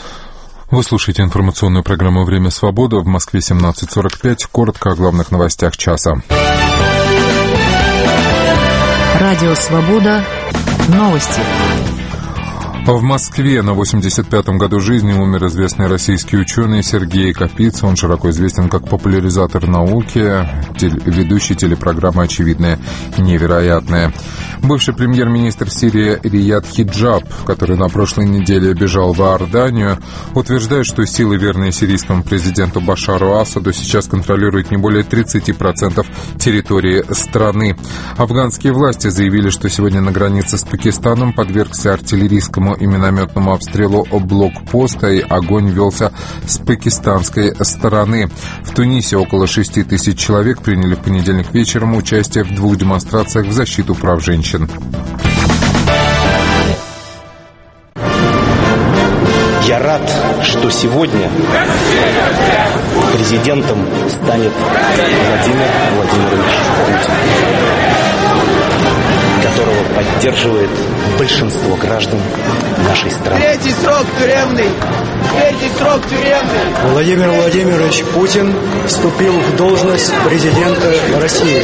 S1: Вы слушаете информационную программу «Время свободы». В Москве семнадцать сорок пять. Коротко о главных новостях часа.
S7: Радио Свобода. Новости.
S1: В Москве на восемьдесят пятом году жизни умер известный российский ученый Сергей Капица. Он широко известен как популяризатор науки, теле- ведущий телепрограммы «Очевидное невероятное». Бывший премьер-министр Сирии Рияд Хиджаб, который на прошлой неделе бежал в Иорданию, утверждает, что силы, верные сирийскому президенту Башару Асаду, сейчас контролируют не более тридцать процентов территории страны. Афганские власти заявили, что сегодня на границе с Пакистаном подвергся артиллерийскому и минометному обстрелу блокпоста, и огонь велся с пакистанской стороны. В Тунисе около шести тысяч человек приняли в понедельник вечером участие в двух демонстрациях в защиту прав женщин.
S3: Я рад, что сегодня президентом станет Владимир Владимирович Путин, которого поддерживает большинство граждан нашей страны.
S4: Третий срок тюремный! Третий срок тюремный!
S23: Владимир Владимирович Путин вступил в должность президента России.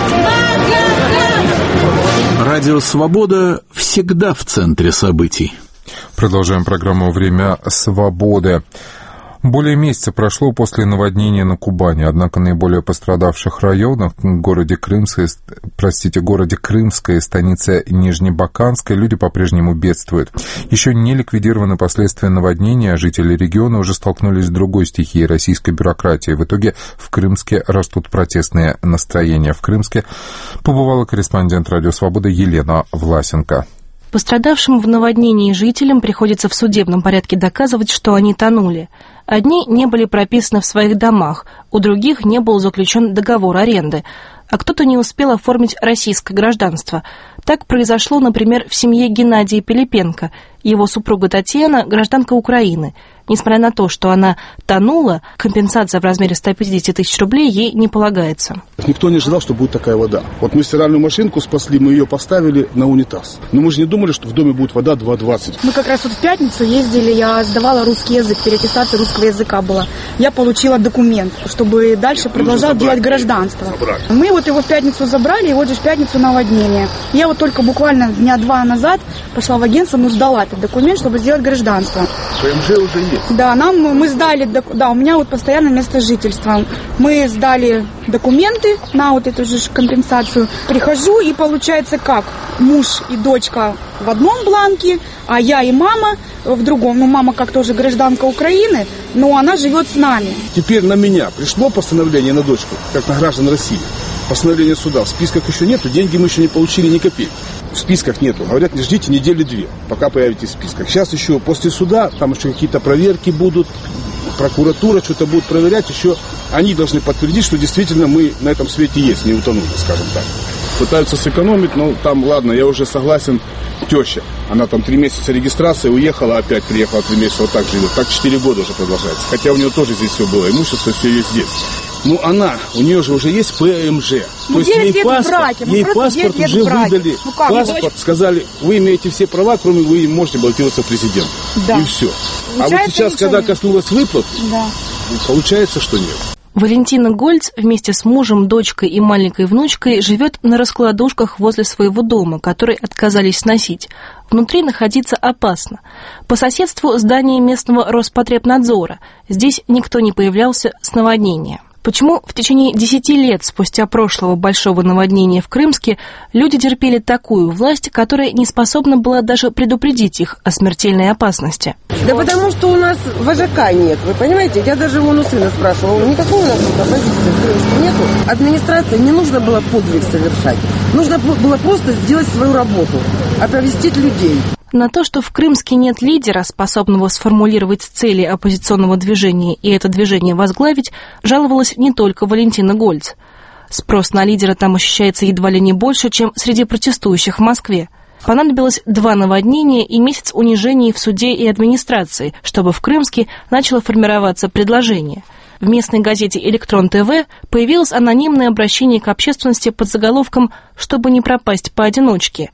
S24: Радио «Свобода» всегда в центре событий.
S1: Продолжаем программу «Время свободы». Более месяца прошло после наводнения на Кубани, однако наиболее пострадавших районах, в городе Крымской, простите, городе Крымской, станице Нижнебаканской, люди по-прежнему бедствуют. Еще не ликвидированы последствия наводнения, а жители региона уже столкнулись с другой стихией российской бюрократии. В итоге в Крымске растут протестные настроения. В Крымске побывала корреспондент «Радио Свобода» Елена Власенко.
S25: Пострадавшим в наводнении жителям приходится в судебном порядке доказывать, что они тонули. Одни не были прописаны в своих домах, у других не был заключен договор аренды, а кто-то не успел оформить российское гражданство. Так произошло, например, в семье Геннадия Пилипенко. Его супруга Татьяна – гражданка Украины. Несмотря на то, что она тонула, компенсация в размере ста пятидесяти тысяч рублей ей не полагается.
S26: Никто не ожидал, что будет такая вода. Вот мы стиральную машинку спасли, мы ее поставили на унитаз. Но мы же не думали, что в доме будет вода два двадцать.
S27: Мы как раз вот в пятницу ездили, я сдавала русский язык, переаттестация русского языка была. Я получила документ, чтобы дальше продолжал делать гражданство. Забрали. Мы вот его в пятницу забрали, и вот же в пятницу наводнение. Я вот только буквально дня два назад пошла в агентство, ну сдала этот документ, чтобы сделать гражданство.
S26: ПМЖ уже есть.
S27: Да, нам мы сдали, да, у меня вот постоянное место жительства. Мы сдали документы на вот эту же компенсацию. Прихожу, и получается как? Муж и дочка в одном бланке, а я и мама в другом. Ну, мама как тоже гражданка Украины, но она живет с нами.
S26: Теперь на меня пришло постановление на дочку, как на граждан России. Постановление суда. В списках еще нету, деньги мы еще не получили ни копейки. В списках нету. Говорят, не ждите недели-две, пока появитесь в списках. Сейчас еще после суда, там еще какие-то проверки будут, прокуратура что-то будет проверять, еще они должны подтвердить, что действительно мы на этом свете есть, не утонули, скажем так. Пытаются сэкономить, но там, ладно, я уже согласен, теща. Она там три месяца регистрации, уехала, опять приехала три месяца, вот так живет. Так четыре года уже продолжается. Хотя у нее тоже здесь все было, имущество все есть здесь. Ну, она, у нее же уже есть ПМЖ.
S27: Ну,
S26: то есть ей паспорт, ей паспорт уже выдали. Ну, как, паспорт, дочь? Сказали, вы имеете все права, кроме вы можете баллотироваться в президент. Да. И все. Получается, а вот сейчас, когда нет. Коснулось выплат, да. Получается, что нет.
S25: Валентина Гольц вместе с мужем, дочкой и маленькой внучкой живет на раскладушках возле своего дома, который отказались сносить. Внутри находиться опасно. По соседству здание местного Роспотребнадзора. Здесь никто не появлялся с наводнения. Почему в течение десяти лет спустя прошлого большого наводнения в Крымске люди терпели такую власть, которая не способна была даже предупредить их о смертельной опасности?
S28: Да потому что у нас вожака нет, вы понимаете? Я даже вон у сына спрашивала, никакого у нас тут оппозиции в Крымске нету. Администрации не нужно было подвиг совершать. Нужно было просто сделать свою работу, оповестить людей.
S25: На то, что в Крымске нет лидера, способного сформулировать цели оппозиционного движения и это движение возглавить, жаловалась не только Валентина Гольц. Спрос на лидера там ощущается едва ли не больше, чем среди протестующих в Москве. Понадобилось два наводнения и месяц унижений в суде и администрации, чтобы в Крымске начало формироваться предложение. В местной газете «Электрон ТВ» появилось анонимное обращение к общественности под заголовком «Чтобы не пропасть поодиночке».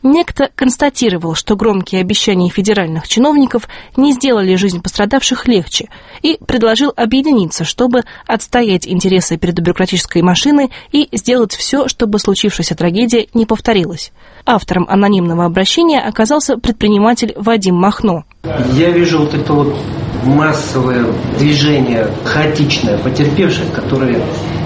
S25: Некто констатировал, что громкие обещания федеральных чиновников не сделали жизнь пострадавших легче, и предложил объединиться, чтобы отстоять интересы перед бюрократической машиной и сделать все, чтобы случившаяся трагедия не повторилась. Автором анонимного обращения оказался предприниматель Вадим Махно.
S2: Я вижу вот это вот массовое движение, хаотичное, потерпевших, которые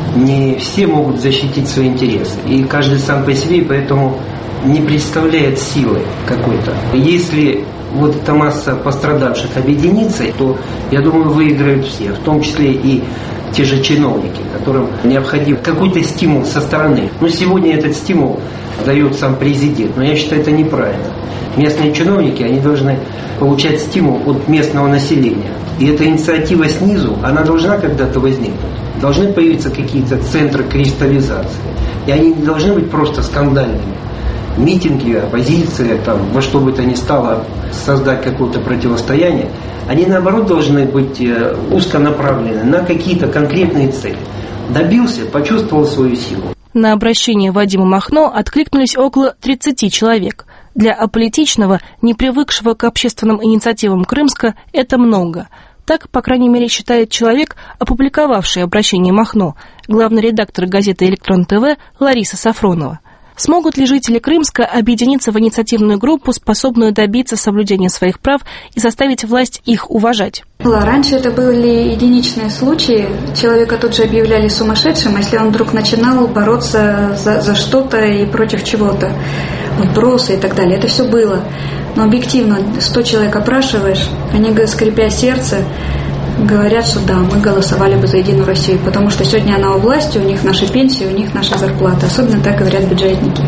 S2: не все могут защитить свои интересы. И каждый сам по себе, и поэтому не представляет силы какой-то. Если вот эта масса пострадавших объединится, то, я думаю, выиграют все, в том числе и те же чиновники, которым необходим какой-то стимул со стороны. Но сегодня этот стимул дает сам президент, но я считаю, это неправильно. Местные чиновники, они должны получать стимул от местного населения. И эта инициатива снизу, она должна когда-то возникнуть. Должны появиться какие-то центры кристаллизации. И они не должны быть просто скандальными. Митинги, оппозиция, там, во что бы то ни стало создать какое-то противостояние, они наоборот должны быть узконаправлены на какие-то конкретные цели. Добился, почувствовал свою силу.
S25: На обращение Вадима Махно откликнулись около тридцати человек. Для аполитичного, не привыкшего к общественным инициативам Крымска, это много. Так, по крайней мере, считает человек, опубликовавший обращение Махно, главный редактор газеты «Электрон ТВ» Лариса Сафронова. Смогут ли жители Крымска объединиться в инициативную группу, способную добиться соблюдения своих прав и заставить власть их уважать?
S5: Раньше это были единичные случаи. Человека тут же объявляли сумасшедшим, если он вдруг начинал бороться за, за что-то и против чего-то. Вопросы и так далее. Это все было. Но объективно, сто человек опрашиваешь, они, скрипя сердце, говорят, что да, мы голосовали бы за Единую Россию, потому что сегодня она у власти, у них наши пенсии, у них наши зарплаты. Особенно так говорят бюджетники.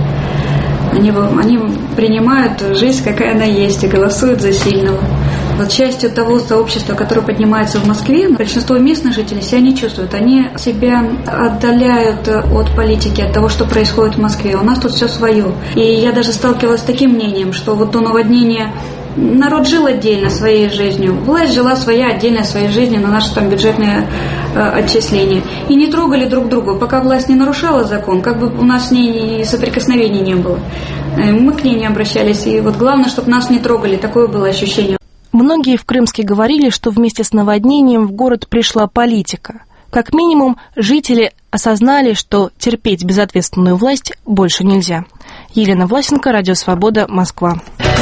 S5: Они, они принимают жизнь, какая она есть, и голосуют за сильного. Вот частью того сообщества, которое поднимается в Москве, большинство местных жителей себя не чувствуют. Они себя отдаляют от политики, от того, что происходит в Москве. У нас тут все свое. И я даже сталкивалась с таким мнением, что вот до наводнения народ жил отдельно своей жизнью, власть жила своя отдельно своей жизнью на наши там бюджетные э, отчисления. И не трогали друг друга, пока власть не нарушала закон, как бы у нас с ней соприкосновений не было. Э, мы к ней не обращались, и вот главное, чтобы нас не трогали, такое было ощущение.
S25: Многие в Крымске говорили, что вместе с наводнением в город пришла политика. Как минимум, жители осознали, что терпеть безответственную власть больше нельзя. Елена Власенко, Радио Свобода, Москва.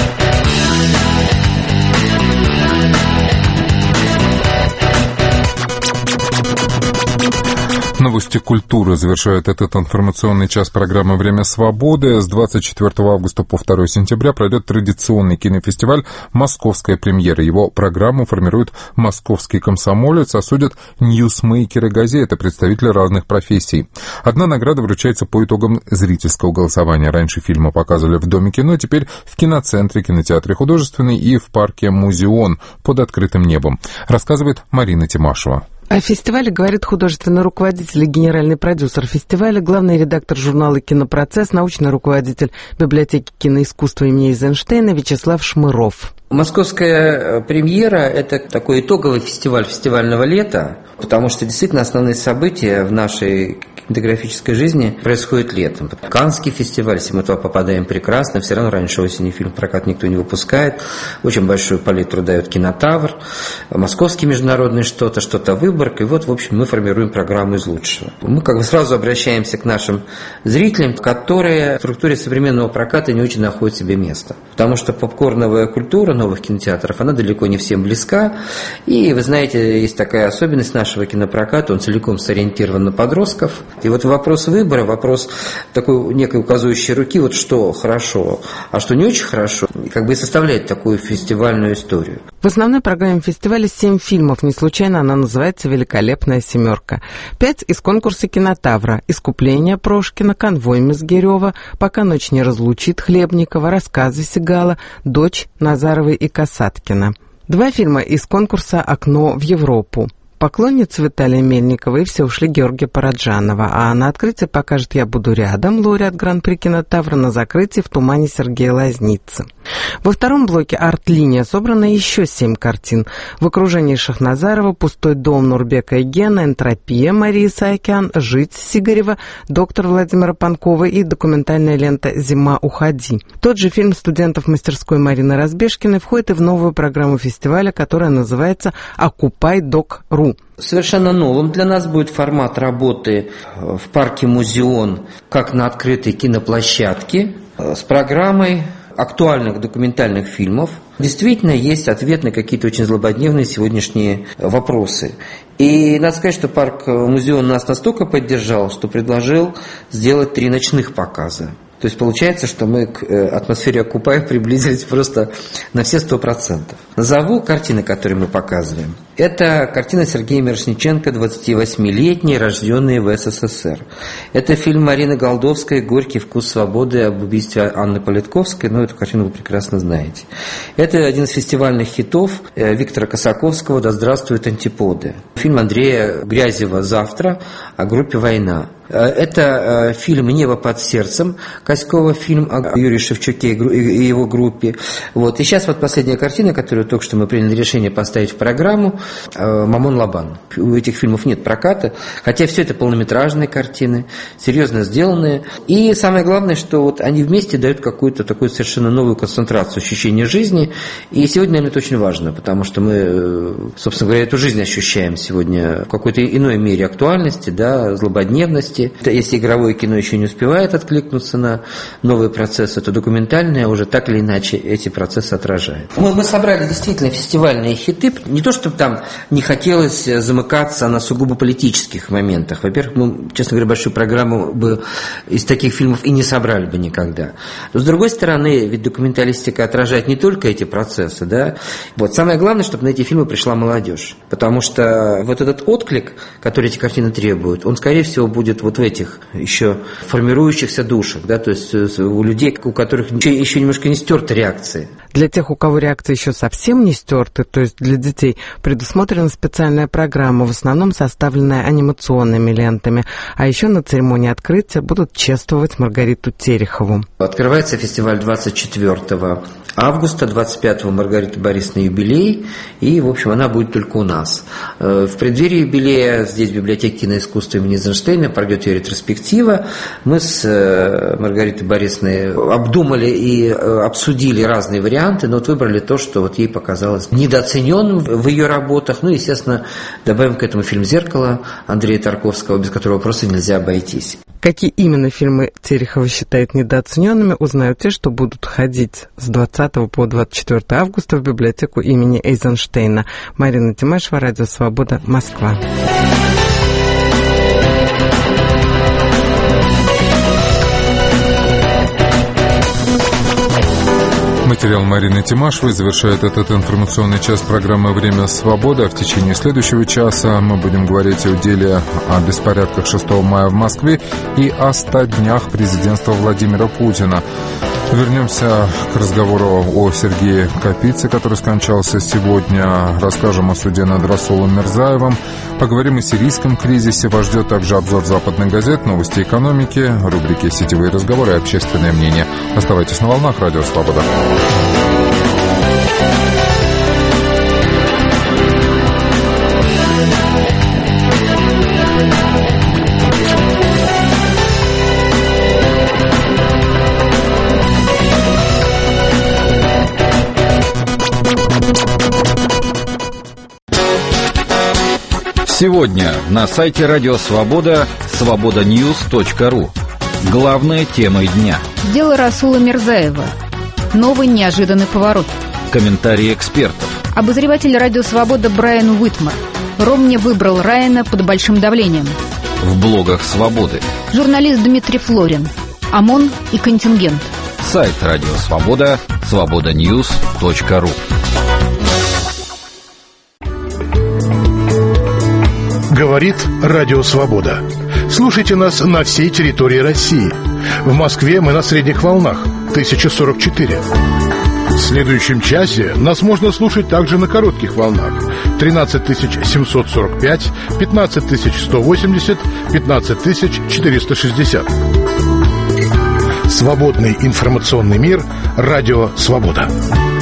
S1: Новости культуры завершают этот информационный час программы «Время свободы». С двадцать четвёртого августа по второе сентября пройдет традиционный кинофестиваль «Московская премьера». Его программу формирует «Московский комсомолец», а судят ньюсмейкеры газеты, представители разных профессий. Одна награда вручается по итогам зрительского голосования. Раньше фильмы показывали в Доме кино, теперь в киноцентре, кинотеатре Художественный и в парке Музеон под открытым небом. Рассказывает Марина Тимашева.
S6: О фестивале говорит художественный руководитель и генеральный продюсер фестиваля, главный редактор журнала «Кинопроцесс», научный руководитель библиотеки киноискусства имени Эйзенштейна Вячеслав Шмыров.
S8: Московская премьера – это такой итоговый фестиваль фестивального лета, потому что действительно основные события в нашей кинематографической жизни происходят летом. Каннский фестиваль, если мы туда попадаем, прекрасно, все равно раньше осени фильм в прокат никто не выпускает, очень большую палитру дает Кинотавр, Московский международный что-то, что-то Выборг, и вот, в общем, мы формируем программу из лучшего. Мы как бы сразу обращаемся к нашим зрителям, которые в структуре современного проката не очень находят себе место, потому что попкорновая культура новых кинотеатров, она далеко не всем близка, и, вы знаете, есть такая особенность нашего кинопроката, он целиком сориентирован на подростков, и вот вопрос выбора, вопрос такой некой указывающей руки, вот что хорошо, а что не очень хорошо, как бы и составляет такую фестивальную историю.
S6: В основной программе фестиваля семь фильмов, не случайно она называется «Великолепная семерка». Пять из конкурса «Кинотавра», «Искупление» Прошкина, «Конвой» Мизгирева, «Пока ночь не разлучит» Хлебникова, «Рассказы» Сигала, «Дочь» Назаровой и Касаткина. Два фильма из конкурса «Окно в Европу». поклонница Виталия Мельникова и все ушли Георгия Параджанова. А на открытии покажет «Я буду рядом» лауреат Гран-при кинотавра, на закрытии «В тумане» Сергея Лазницы. Во втором блоке «Арт-линия» собрано еще семь картин. В окружении Шахназарова «Пустой дом» Нурбека Эгена, «Энтропия» Марии Саакян, «Жить» Сигарева, «Доктор» Владимира Панкова и документальная лента «Зима, уходи». Тот же фильм студентов мастерской Марины Разбежкиной входит и в новую программу фестиваля, которая называется «Окупай Док.ру».
S8: Совершенно новым для нас будет формат работы в парке «Музеон» как на открытой киноплощадке с программой актуальных документальных фильмов. Действительно, есть ответ на какие-то очень злободневные сегодняшние вопросы. И надо сказать, что парк «Музеон» нас настолько поддержал, что предложил сделать три ночных показа. То есть получается, что мы к атмосфере «Окупай» приблизились просто на все сто процентов. Назову картины, которые мы показываем. Это картина Сергея Мирошниченко «двадцативосьмилетний, рожденный в СССР». Это фильм Марины Голдовской «Горький вкус свободы» об убийстве Анны Политковской. Ну, эту картину вы прекрасно знаете. Это один из фестивальных хитов Виктора Косаковского «Да здравствуют антиподы». Фильм Андрея Грязева «Завтра» о группе «Война». Это фильм «Небо под сердцем» Коськова, фильм о Юрии Шевчуке и его группе. Вот. И сейчас вот последняя картина, которую только что мы приняли решение поставить в программу, «Мамон Лабан». У этих фильмов нет проката, хотя все это полнометражные картины, серьезно сделанные. И самое главное, что вот они вместе дают какую-то такую совершенно новую концентрацию ощущения жизни. И сегодня, наверное, это очень важно, потому что мы, собственно говоря, эту жизнь ощущаем сегодня в какой-то иной мере актуальности, да, злободневности. Если игровое кино еще не успевает откликнуться на новые процессы, то документальное уже так или иначе эти процессы отражает. Мы, мы собрали действительно фестивальные хиты. Не то, чтобы там не хотелось замыкаться на сугубо политических моментах. Во-первых, мы, честно говоря, большую программу бы из таких фильмов и не собрали бы никогда. Но с другой стороны, ведь документалистика отражает не только эти процессы, да. Вот. Самое главное, чтобы на эти фильмы пришла молодежь. Потому что вот этот отклик, который эти картины требуют, он, скорее всего, будет вот в этих еще формирующихся душах, да, то есть у людей, у которых еще, еще немножко не стерты реакции.
S6: Для тех, у кого реакции еще совсем не стерты, то есть для детей, предусмотрена специальная программа, в основном составленная анимационными лентами. А еще на церемонии открытия будут чествовать Маргариту Терехову.
S8: Открывается фестиваль двадцать четвёртого августа, двадцать пятого Маргарита Борисовна юбилей, и, в общем, она будет только у нас. В преддверии юбилея здесь в библиотеке киноискусства имени Эйзенштейна пройдет ее ретроспектива. Мы с Маргаритой Борисовной обдумали и обсудили разные варианты, но вот выбрали то, что вот ей показалось недооцененным в ее работах. Ну, естественно, добавим к этому фильм «Зеркало» Андрея Тарковского, без которого просто нельзя обойтись.
S6: Какие именно фильмы Терехова считает недооцененными, узнают те, что будут ходить с двадцатого по двадцать четвёртое августа в библиотеку имени Эйзенштейна. Марина Тимашева, Радио Свобода, Москва.
S1: Материал Марины Тимашевой завершает этот информационный час программы «Время свободы». А в течение следующего часа мы будем говорить о деле о беспорядках шестого мая в Москве и о ста днях президентства Владимира Путина. Вернемся к разговору о Сергее Капице, который скончался сегодня. Расскажем о суде над Расулом Мирзаевым. Поговорим о сирийском кризисе. Вас ждет также обзор западных газет, новости экономики, рубрики «Сетевые разговоры» и «Общественное мнение». Оставайтесь на волнах. Радио Свобода.
S9: Сегодня на сайте Радио Свобода свобода ньюс точка ру. Главная тема дня.
S10: Дело Расула Мирзаева. Новый неожиданный поворот.
S9: Комментарии экспертов.
S10: Обозреватель Радио Свобода Брайан Уитмар. Ромни выбрал Райана под большим давлением.
S9: В блогах Свободы.
S10: Журналист Дмитрий Флорин. ОМОН и контингент.
S9: Сайт Радио Свобода свобода ньюс точка ру.
S11: Говорит Радио Свобода. Слушайте нас на всей территории России. В Москве мы на средних волнах тысяча сорок четыре. В следующем часе нас можно слушать также на коротких волнах тринадцать тысяч семьсот сорок пять, пятнадцать тысяч сто восемьдесят, пятнадцать тысяч четыреста шестьдесят. Свободный информационный мир. Радио «Свобода».